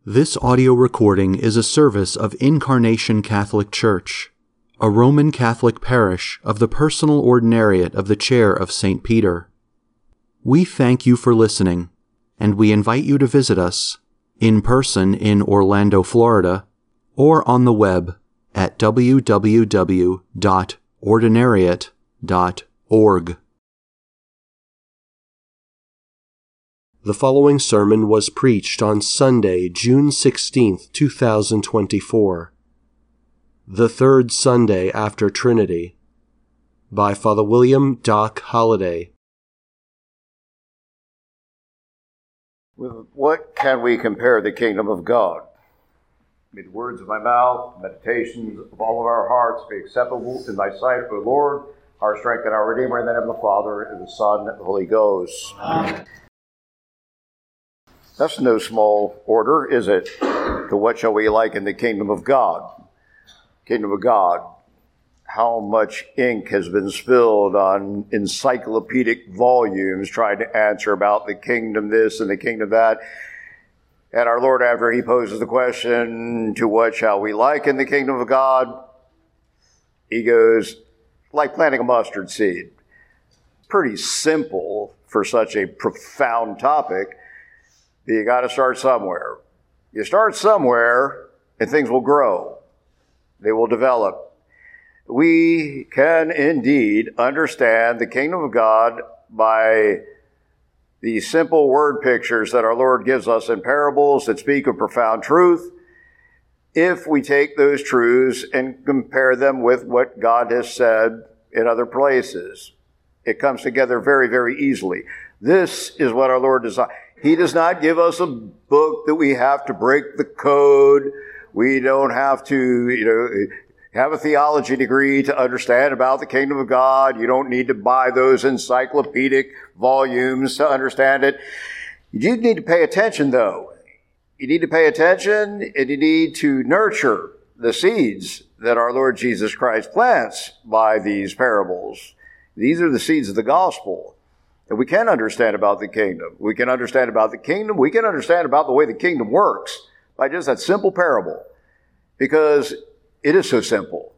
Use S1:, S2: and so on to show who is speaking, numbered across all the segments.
S1: This audio recording is a service of Incarnation Catholic Church, a Roman Catholic parish of the Personal Ordinariate of the Chair of St. Peter. We thank you for listening, and we invite you to visit us in person in Orlando, Florida, or on the web at www.ordinariate.org. The following sermon was preached on Sunday, June 16, 2024, the third Sunday after Trinity, by Father William Doc Holliday.
S2: With what can we compare the kingdom of God? May the words of my mouth, meditations of all of our hearts be acceptable in thy sight, O Lord, our strength and our Redeemer, in the name of the Father, and the Son, and the Holy Ghost. Amen. That's no small order, is it? To what shall we liken the kingdom of God? Kingdom of God. How much ink has been spilled on encyclopedic volumes trying to answer about the kingdom this and the kingdom that. And our Lord, after he poses the question, to what shall we liken the kingdom of God? He goes, like planting a mustard seed. Pretty simple for such a profound topic. You got to start somewhere. You start somewhere, and things will grow. They will develop. We can indeed understand the kingdom of God by the simple word pictures that our Lord gives us in parables that speak of profound truth, if we take those truths and compare them with what God has said in other places. It comes together very, very easily. This is what our Lord desires. He does not give us a book that we have to break the code. We don't have to, have a theology degree to understand about the kingdom of God. You don't need to buy those encyclopedic volumes to understand it. You do need to pay attention, though. You need to pay attention, and you need to nurture the seeds that our Lord Jesus Christ plants by these parables. These are the seeds of the gospel. And we can understand about the kingdom. We can understand about the kingdom. We can understand about the way the kingdom works by just that simple parable. Because it is so simple.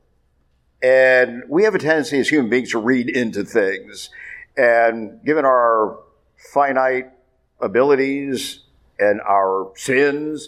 S2: And we have a tendency as human beings to read into things. And given our finite abilities and our sins,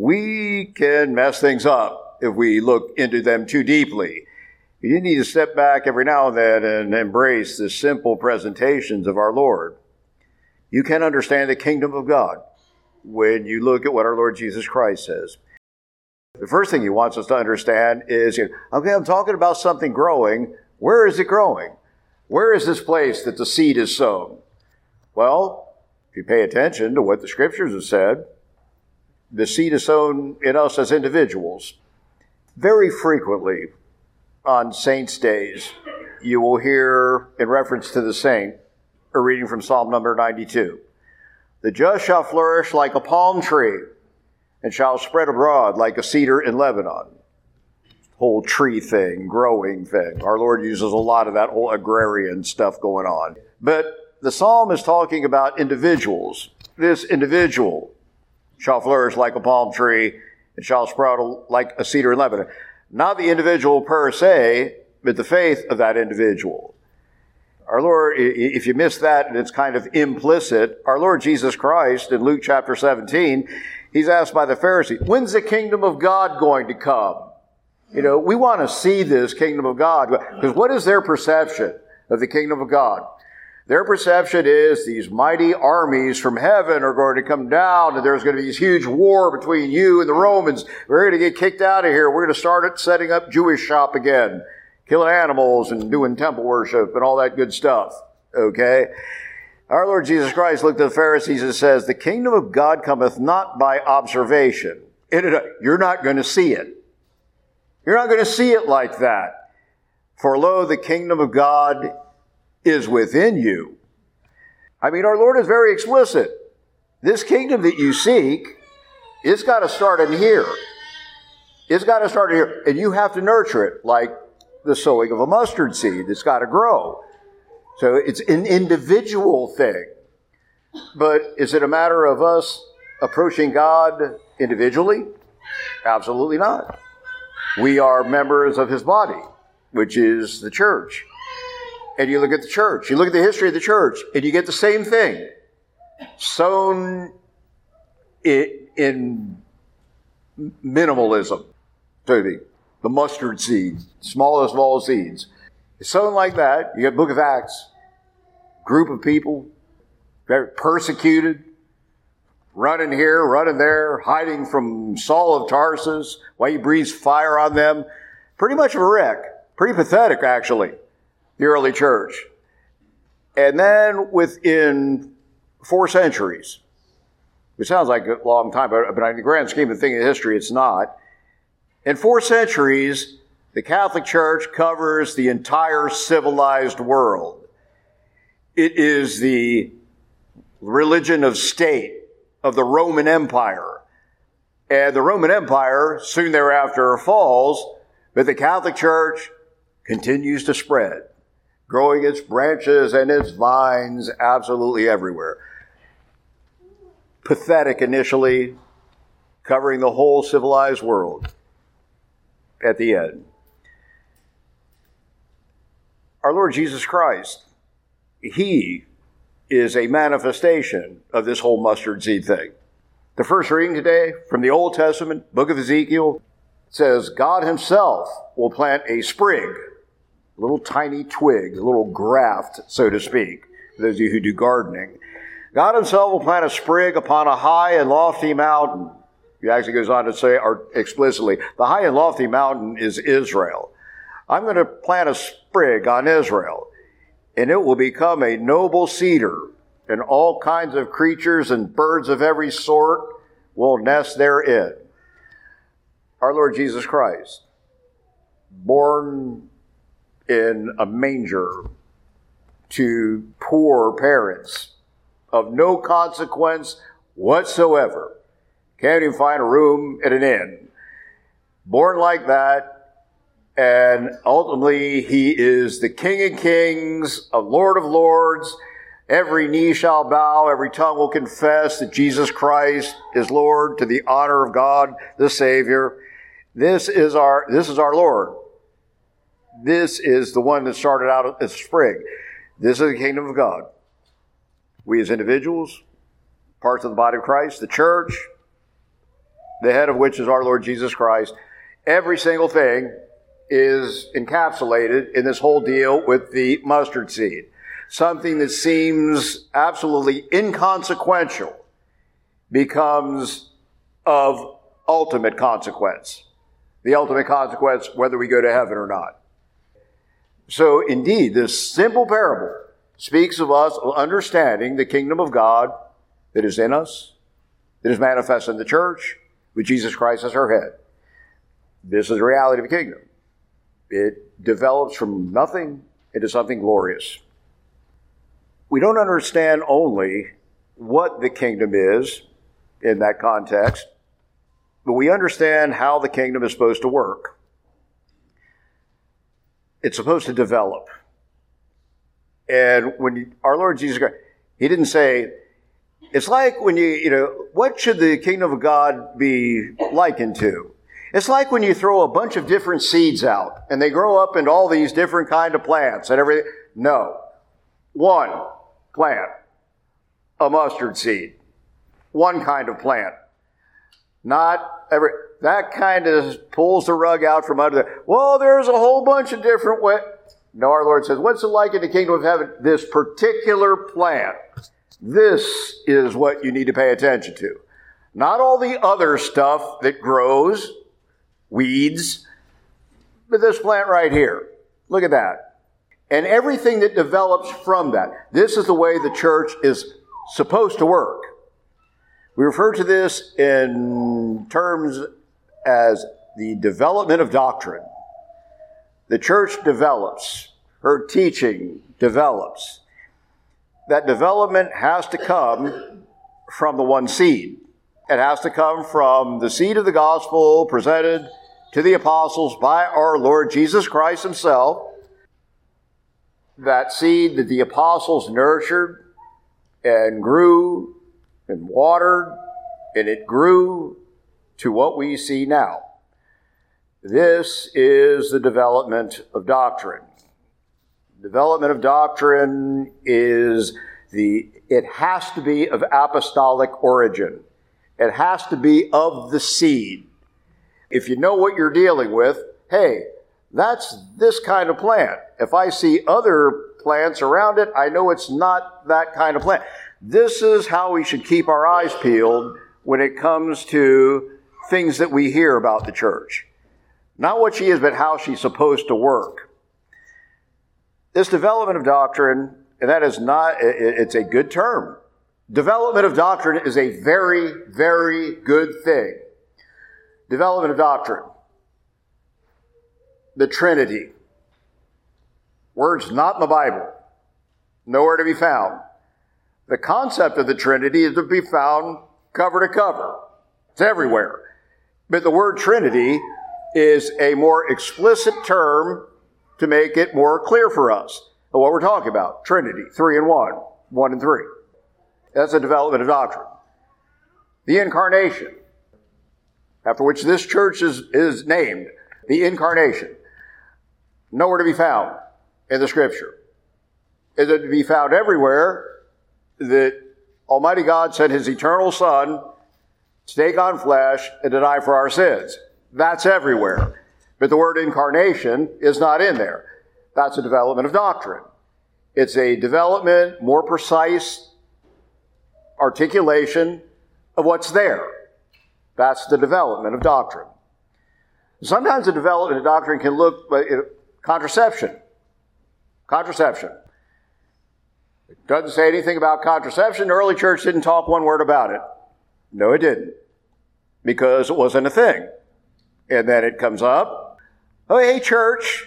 S2: we can mess things up if we look into them too deeply. You need to step back every now and then and embrace the simple presentations of our Lord. You can understand the kingdom of God when you look at what our Lord Jesus Christ says. The first thing he wants us to understand is, okay, I'm talking about something growing. Where is it growing? Where is this place that the seed is sown? Well, if you pay attention to what the scriptures have said, the seed is sown in us as individuals. Very frequently, on saints' days, you will hear, in reference to the saint, a reading from Psalm number 92. The just shall flourish like a palm tree, and shall spread abroad like a cedar in Lebanon. Whole tree thing, growing thing. Our Lord uses a lot of that whole agrarian stuff going on. But the psalm is talking about individuals. This individual shall flourish like a palm tree, and shall sprout like a cedar in Lebanon. Not the individual per se, but the faith of that individual. Our Lord, if you miss that and it's kind of implicit, our Lord Jesus Christ in Luke chapter 17, he's asked by the Pharisees, when's the kingdom of God going to come? We want to see this kingdom of God. Because what is their perception of the kingdom of God? Their perception is these mighty armies from heaven are going to come down, and there's going to be this huge war between you and the Romans. We're going to get kicked out of here. We're going to start setting up Jewish shop again, killing animals and doing temple worship and all that good stuff. Okay? Our Lord Jesus Christ looked at the Pharisees and says, the kingdom of God cometh not by observation. You're not going to see it. You're not going to see it like that. For lo, the kingdom of God is within you. Our Lord is very explicit. This kingdom that you seek, it's got to start in here. It's got to start in here. And you have to nurture it like the sowing of a mustard seed. It's got to grow. So it's an individual thing. But is it a matter of us approaching God individually? Absolutely not. We are members of his body, which is the church. And you look at the church, you look at the history of the church, and you get the same thing. Sown in minimalism, so to speak. The mustard seed, smallest of all seeds. It's sown like that. You get Book of Acts, group of people, very persecuted, running here, running there, hiding from Saul of Tarsus while he breathes fire on them. Pretty much of a wreck. Pretty pathetic, actually, the early church. And then within 4 centuries, which sounds like a long time, but in the grand scheme of things in history, it's not. In 4 centuries, the Catholic Church covers the entire civilized world. It is the religion of state of the Roman Empire. And the Roman Empire soon thereafter falls, but the Catholic Church continues to spread, growing its branches and its vines absolutely everywhere. Pathetic initially, covering the whole civilized world at the end. Our Lord Jesus Christ, he is a manifestation of this whole mustard seed thing. The first reading today from the Old Testament, book of Ezekiel, says God himself will plant a sprig, a little tiny twig, a little graft, so to speak, for those of you who do gardening. God himself will plant a sprig upon a high and lofty mountain. He actually goes on to say explicitly, the high and lofty mountain is Israel. I'm going to plant a sprig on Israel, and it will become a noble cedar, and all kinds of creatures and birds of every sort will nest therein. Our Lord Jesus Christ, born in a manger to poor parents of no consequence whatsoever. Can't even find a room at an inn. Born like that, and ultimately he is the King of Kings, a Lord of Lords. Every knee shall bow, every tongue will confess that Jesus Christ is Lord, to the honor of God the Savior. This is our Lord. This is the one that started out as a sprig. This is the kingdom of God. We as individuals, parts of the body of Christ, the church, the head of which is our Lord Jesus Christ, every single thing is encapsulated in this whole deal with the mustard seed. Something that seems absolutely inconsequential becomes of ultimate consequence. The ultimate consequence, whether we go to heaven or not. So indeed, this simple parable speaks of us understanding the kingdom of God that is in us, that is manifest in the church, with Jesus Christ as our head. This is the reality of the kingdom. It develops from nothing into something glorious. We don't understand only what the kingdom is in that context, but we understand how the kingdom is supposed to work. It's supposed to develop. And when our Lord Jesus Christ, he didn't say, it's like when what should the kingdom of God be likened to? It's like when you throw a bunch of different seeds out and they grow up into all these different kind of plants and everything. No. One plant, a mustard seed. One kind of plant. Not every, that kind of pulls the rug out from under the, well, there's a whole bunch of different ways. No, our Lord says, what's it like in the kingdom of heaven? This particular plant. This is what you need to pay attention to. Not all the other stuff that grows, weeds, but this plant right here. Look at that. And everything that develops from that. This is the way the church is supposed to work. We refer to this in terms as the development of doctrine. The church develops. Her teaching develops. That development has to come from the one seed. It has to come from the seed of the gospel presented to the apostles by our Lord Jesus Christ himself. That seed that the apostles nurtured and grew and watered and it grew to what we see now. This is the development of doctrine. Development of doctrine is it has to be of apostolic origin. It has to be of the seed. If you know what you're dealing with, hey, that's this kind of plant. If I see other plants around it, I know it's not that kind of plant. This is how we should keep our eyes peeled when it comes to things that we hear about the church. Not what she is, but how she's supposed to work. This development of doctrine, and that is not, it's a good term. Development of doctrine is a very, very good thing. Development of doctrine. The Trinity. Words not in the Bible. Nowhere to be found. The concept of the Trinity is to be found cover to cover. It's everywhere. But the word Trinity is a more explicit term to make it more clear for us of what we're talking about. Trinity, 3 in 1, 1 in 3. That's a development of doctrine. The Incarnation, after which this church is named, the Incarnation. Nowhere to be found in the Scripture. Is it to be found everywhere that Almighty God sent His eternal Son to take on flesh and to die for our sins? That's everywhere. But the word incarnation is not in there. That's a development of doctrine. It's a development, more precise articulation of what's there. That's the development of doctrine. Sometimes the development of doctrine can look like contraception. Contraception. It doesn't say anything about contraception. The early church didn't talk one word about it. No, it didn't. Because it wasn't a thing. And then it comes up. Oh, hey, church.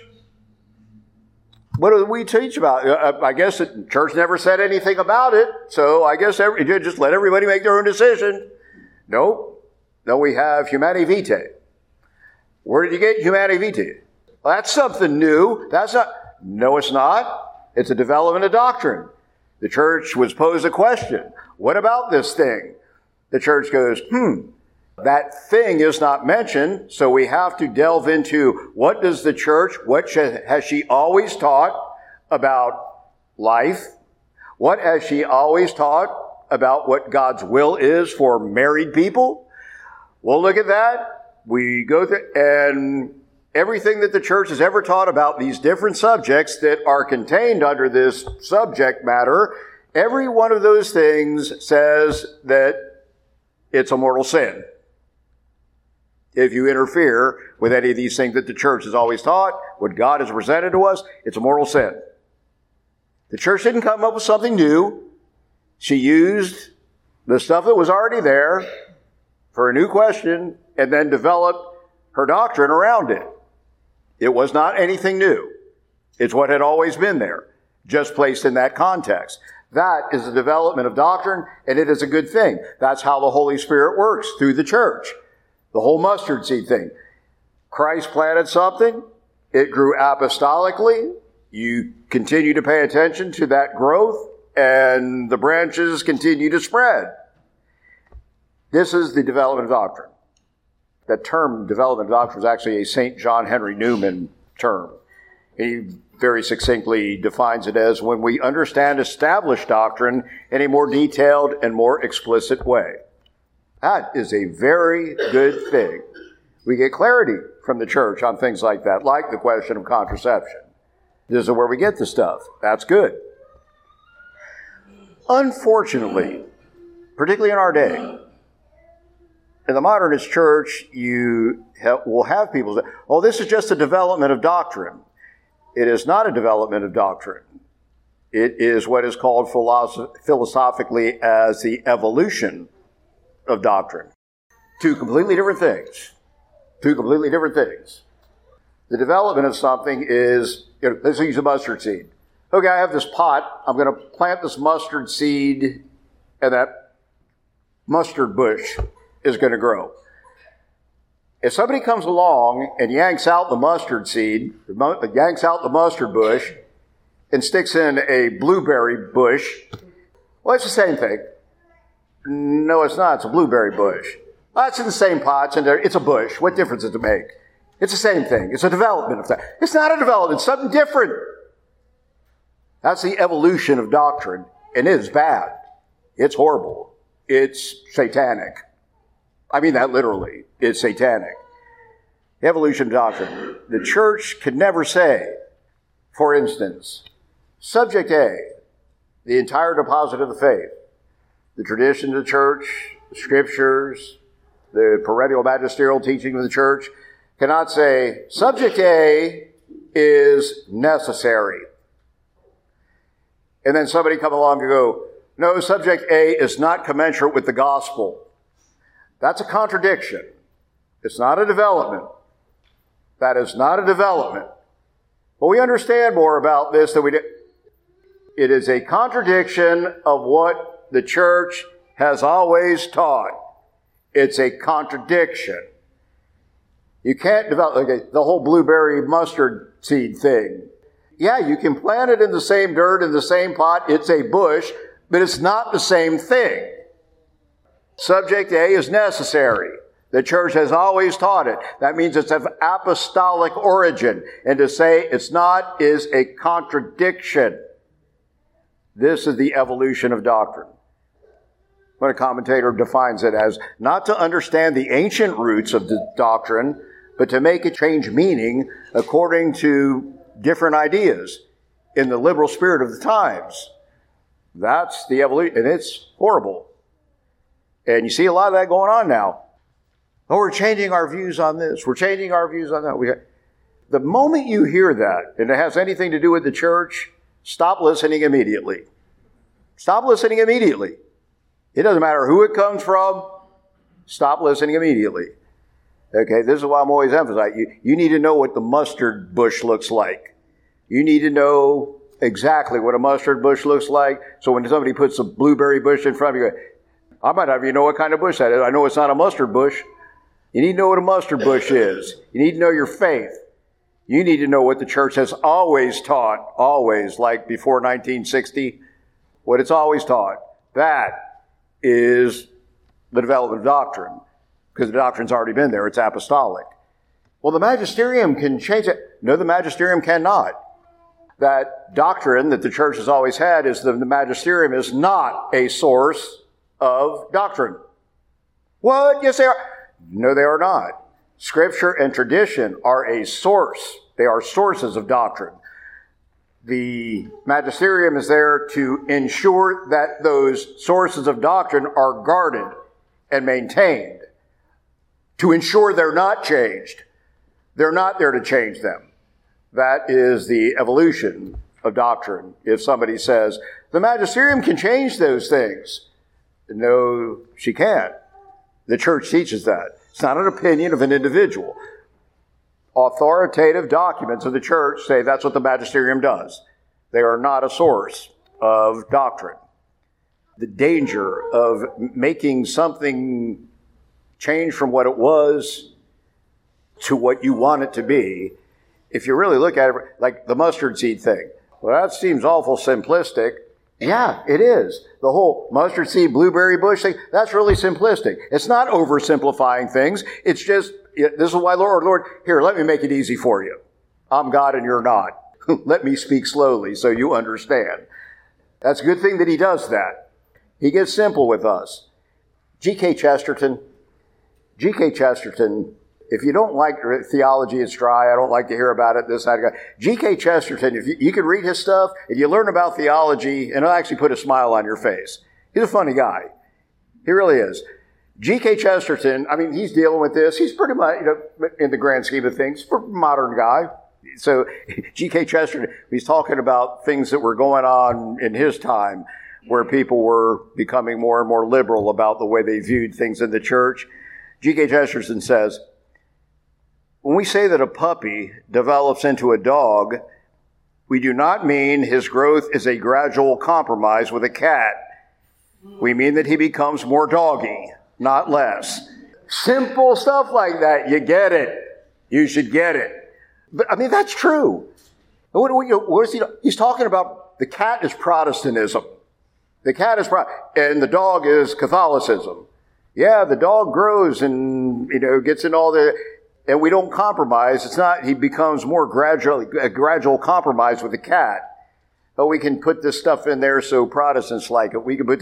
S2: What do we teach about? I guess the church never said anything about it. So I guess just let everybody make their own decision. No, we have Humanae Vitae. Where did you get Humanae Vitae? Well, that's something new. No, it's not. It's a development of doctrine. The church was posed a question. What about this thing? The church goes, that thing is not mentioned, so we have to delve into what does the church, has she always taught about life? What has she always taught about what God's will is for married people? We'll look at that. We go through, and everything that the church has ever taught about these different subjects that are contained under this subject matter, every one of those things says that it's a mortal sin. If you interfere with any of these things that the church has always taught, what God has presented to us, it's a mortal sin. The church didn't come up with something new. She used the stuff that was already there for a new question and then developed her doctrine around it. It was not anything new. It's what had always been there, just placed in that context. That is the development of doctrine, and it is a good thing. That's how the Holy Spirit works through the church. The whole mustard seed thing. Christ planted something. It grew apostolically. You continue to pay attention to that growth, and the branches continue to spread. This is the development of doctrine. That term, development of doctrine, is actually a St. John Henry Newman term. He very succinctly defines it as when we understand established doctrine in a more detailed and more explicit way. That is a very good thing. We get clarity from the church on things like that, like the question of contraception. This is where we get the stuff. That's good. Unfortunately, particularly in our day, in the modernist church, you will have people say, oh, this is just a development of doctrine. It is not a development of doctrine. It is what is called philosophically as the evolution of doctrine. Two completely different things. Two completely different things. The development of something is, let's use a mustard seed. Okay, I have this pot. I'm going to plant this mustard seed, and that mustard bush is going to grow. If somebody comes along and yanks out the mustard seed, yanks out the mustard bush, and sticks in a blueberry bush, well, it's the same thing. No, it's not. It's a blueberry bush. It's in the same pots, and it's a bush. What difference does it make? It's the same thing. It's a development of that. It's not a development. It's something different. That's the evolution of doctrine, and it is bad. It's horrible. It's satanic. I mean that literally. It's satanic. Evolution of doctrine. The church could never say, for instance, subject A, the entire deposit of the faith, the tradition of the church, the scriptures, the perennial magisterial teaching of the church, cannot say, subject A is necessary. And then somebody come along and go, no, subject A is not commensurate with the gospel. That's a contradiction. It's not a development. That is not a development. But we understand more about this than we do. It is a contradiction of what the church has always taught. It's a contradiction. You can't develop the whole blueberry mustard seed thing. Yeah, you can plant it in the same dirt, in the same pot. It's a bush, but it's not the same thing. Subject A is necessary. The church has always taught it. That means it's of apostolic origin. And to say it's not is a contradiction. This is the evolution of doctrine. When a commentator defines it as not to understand the ancient roots of the doctrine, but to make it change meaning according to different ideas in the liberal spirit of the times. That's the evolution, and it's horrible. And you see a lot of that going on now. Oh, we're changing our views on this. We're changing our views on that. The moment you hear that, and it has anything to do with the church, stop listening immediately. Stop listening immediately. It doesn't matter who it comes from. Stop listening immediately. Okay, this is why I'm always emphasizing. You need to know what the mustard bush looks like. You need to know exactly what a mustard bush looks like. So when somebody puts a blueberry bush in front of you, I might not even know what kind of bush that is. I know it's not a mustard bush. You need to know what a mustard bush is. You need to know your faith. You need to know what the church has always taught, always, like before 1960, what it's always taught. That is the development of doctrine, because the doctrine's already been there. It's apostolic. Well, the magisterium can change it. No, the magisterium cannot. That doctrine that the church has always had is the magisterium is not a source of doctrine. What? Yes, they are. No, they are not. Scripture and tradition are a source. They are sources of doctrine. The magisterium is there to ensure that those sources of doctrine are guarded and maintained, to ensure they're not changed. They're not there to change them. That is the evolution of doctrine. If somebody says, the magisterium can change those things. No, she can't. The church teaches that. It's not an opinion of an individual. Authoritative documents of the church say that's what the magisterium does. They are not a source of doctrine. The danger of making something change from what it was to what you want it to be, if you really look at it, like the mustard seed thing, well, that seems awful simplistic. Yeah, it is. The whole mustard seed, blueberry bush thing, that's really simplistic. It's not oversimplifying things. It's just, this is why, Lord, here, let me make it easy for you. I'm God and you're not. Let me speak slowly so you understand. That's a good thing that he does that. He gets simple with us. G.K. Chesterton, if you don't like theology, it's dry. I don't like to hear about it, this, that, guy. G.K. Chesterton, if you can read his stuff, and you learn about theology, and it'll actually put a smile on your face. He's a funny guy. He really is. G.K. Chesterton, I mean, he's dealing with this. He's pretty much, in the grand scheme of things, a modern guy. So G.K. Chesterton, he's talking about things that were going on in his time, where people were becoming more and more liberal about the way they viewed things in the church. G.K. Chesterton says, when we say that a puppy develops into a dog, we do not mean his growth is a gradual compromise with a cat. We mean that he becomes more doggy, not less. Simple stuff like that. You get it. You should get it. But, I mean, that's true. What is he? He's talking about the cat is Protestantism. The cat is and the dog is Catholicism. Yeah, the dog grows and, gets in all and we don't compromise. It's not, he becomes more a gradual compromise with the cat. Oh, we can put this stuff in there so Protestants like it. We can put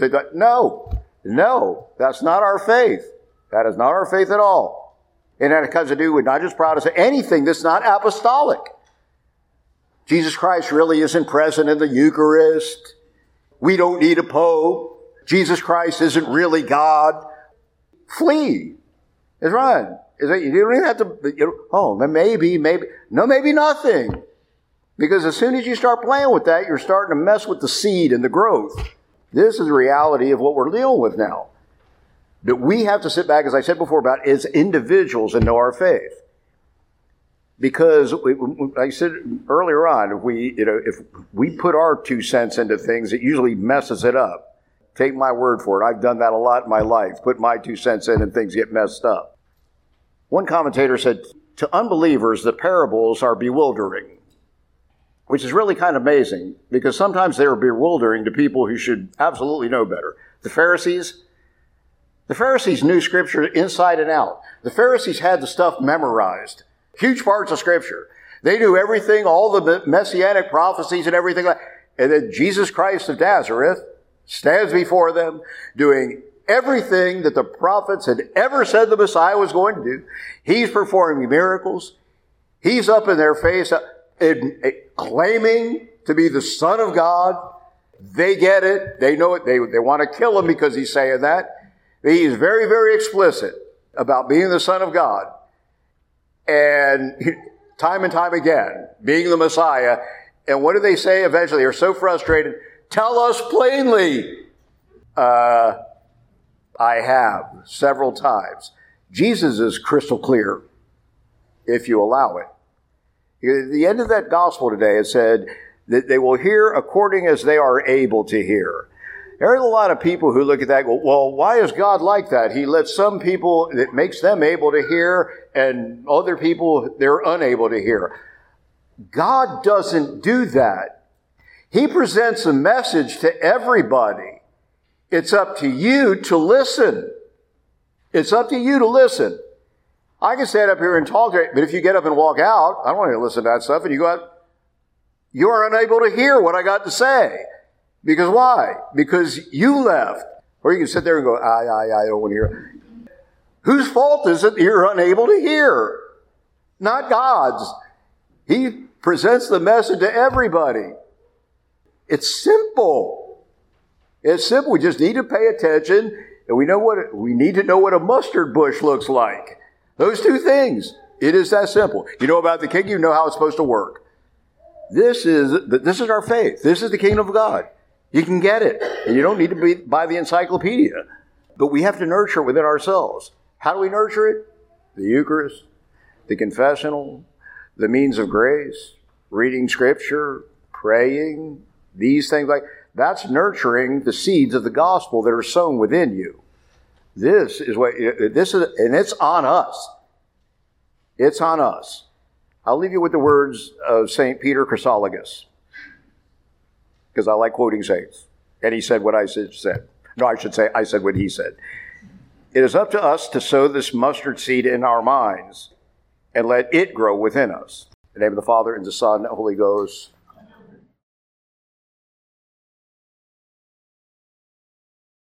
S2: No, that's not our faith. That is not our faith at all. And that has to do with not just Protestant, anything that's not apostolic. Jesus Christ really isn't present in the Eucharist. We don't need a pope. Jesus Christ isn't really God. Flee. It's run. You don't even have to, maybe. No, maybe nothing. Because as soon as you start playing with that, you're starting to mess with the seed and the growth. This is the reality of what we're dealing with now. That we have to sit back, as I said before, as individuals and know our faith. Because, like I said earlier on, if we put our 2 cents into things, it usually messes it up. Take my word for it. I've done that a lot in my life. Put my 2 cents in and things get messed up. One commentator said, to unbelievers, the parables are bewildering. Which is really kind of amazing, because sometimes they are bewildering to people who should absolutely know better. The Pharisees knew Scripture inside and out. The Pharisees had the stuff memorized. Huge parts of Scripture. They knew everything, all the messianic prophecies and everything. And then Jesus Christ of Nazareth stands before them doing everything that the prophets had ever said the Messiah was going to do. He's performing miracles. He's up in their face claiming to be the Son of God. They get it. They know it. They want to kill him because he's saying that. He's very, very explicit about being the Son of God. And time again, being the Messiah. And what do they say eventually? They're so frustrated. Tell us plainly. I have several times. Jesus is crystal clear if you allow it. At the end of that gospel today, it said that they will hear according as they are able to hear. There are a lot of people who look at that and go, well, why is God like that? He lets some people, it makes them able to hear, and other people, they're unable to hear. God doesn't do that. He presents a message to everybody. It's up to you to listen. It's up to you to listen. I can stand up here and talk, but if you get up and walk out, I don't want to listen to that stuff, and you go out, you are unable to hear what I got to say. Because why? Because you left. Or you can sit there and go, I don't want to hear. Whose fault is it that you're unable to hear? Not God's. He presents the message to everybody. It's simple. It's simple. We just need to pay attention, and we need to know what a mustard bush looks like. Those 2 things. It is that simple. You know about the kingdom, you know how it's supposed to work. This is our faith. This is the kingdom of God. You can get it. And you don't need to buy the encyclopedia. But we have to nurture it within ourselves. How do we nurture it? The Eucharist, the confessional, the means of grace, reading Scripture, praying, these things that's nurturing the seeds of the gospel that are sown within you. And it's on us. It's on us. I'll leave you with the words of St. Peter Chrysologus, because I like quoting saints. And he said what I said. No, I should say, I said what he said. It is up to us to sow this mustard seed in our minds and let it grow within us. In the name of the Father, and the Son, and the Holy Ghost.